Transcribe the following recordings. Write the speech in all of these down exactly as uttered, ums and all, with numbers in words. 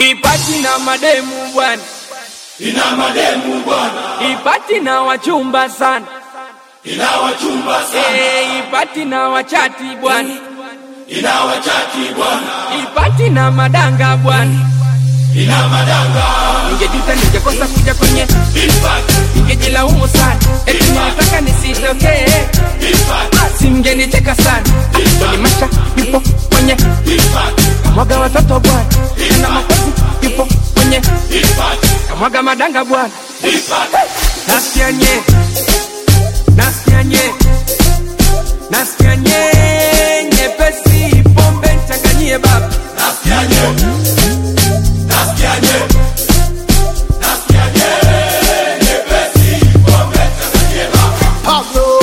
Ipati na mademu bwana, ina mademu bwana. ipati na wachumba sana, ina wachumba sana. Eh, ipati na wachati bwana, ina wachati bwana. ipati na madanga bwana, ina madanga. ningejuta ningekosa kuja kwenye ipati, ningejilaumu sana, eti nilitaka nisitokee, ipati, simngenicheka sana, ni masha yupo kwenye ipati, kamwaga watoto bwana, na makozi yupo kwenye ipati, kamwaga madanga bwana, ipati. nasikia nye, nasikia nye, nasikia nye, nyepesi pombe changanyie baba, Nasikia nye, nasikia nye, nasikia nye, nyepesi pombe changanyie baba. Pablo,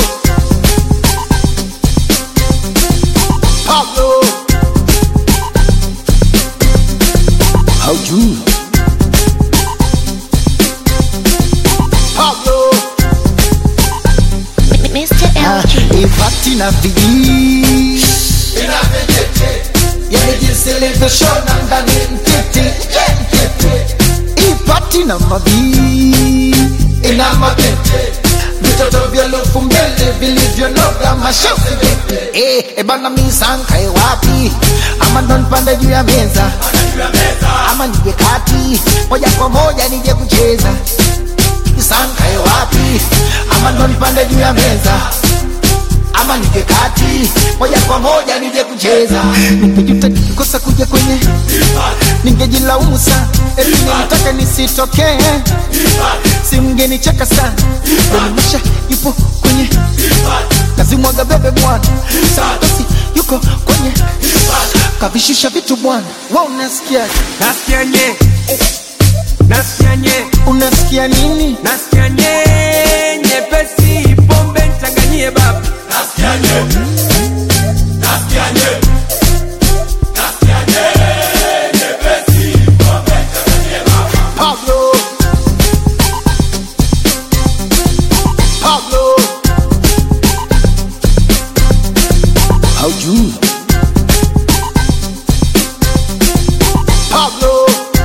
Pablo, haujui Pablo, mister L G. ipati na vijii Ina vijete, yani jinsi ilivyoshona ndani mtiti mtiti, ipati na mabii ina mabete, vitoto vya lufu mbele vilivyonoga mashauri vipi. Eh, ebana misankae wapi? Ama ndo nipande juu ya meza, juu ya meza. ama nije kati moja kwa moja nije kucheza. Misankae wapi? Ama ndo nipande juu ya meza, ama nije kati moja kwa moja nije kucheza. Ningejuta nikikosa kuja kwenye, ningejilaumu sana, eti nilitaka nisitokee, simngenicheka sana, donimisha yupo kwenye kazimwaga bebe bwana, Santosi yuko kwenye kavishusha vitu bwana. Wewe unasikia? nasikia nye, nasikia nye, Unasikia nini? nasikia nye, nyepesi pombe changanyie baba, Nasikia nye, nasikia nye, nasikia nye, nyepesi pombe changanyie baba. Pablo, Pablo, haujui Pablo,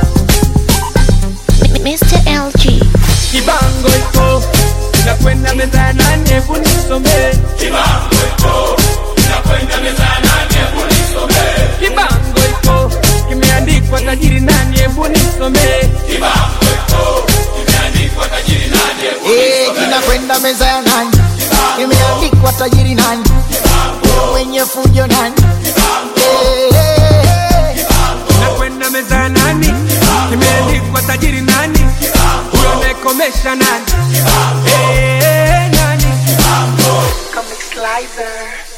mister L G. kibango iko nakwenda meza ya nane, hebu nisomee Kibango iko, inakwenda meza ya nane, hebu nisomee. kibango iko kimeandikwa tajiri nani, hebu nisomee Kibango iko, imeandikwa tajiri nani, hebu eh, kinakwenda meza ya nani? Imeandikwa tajiri nani? Mwenye fujo nani? Eh, eh, eh. nakwenda meza ya nani, kimeandikwa tajiri nani, huyo amekomesha nani, eh, nani Comic Slicer.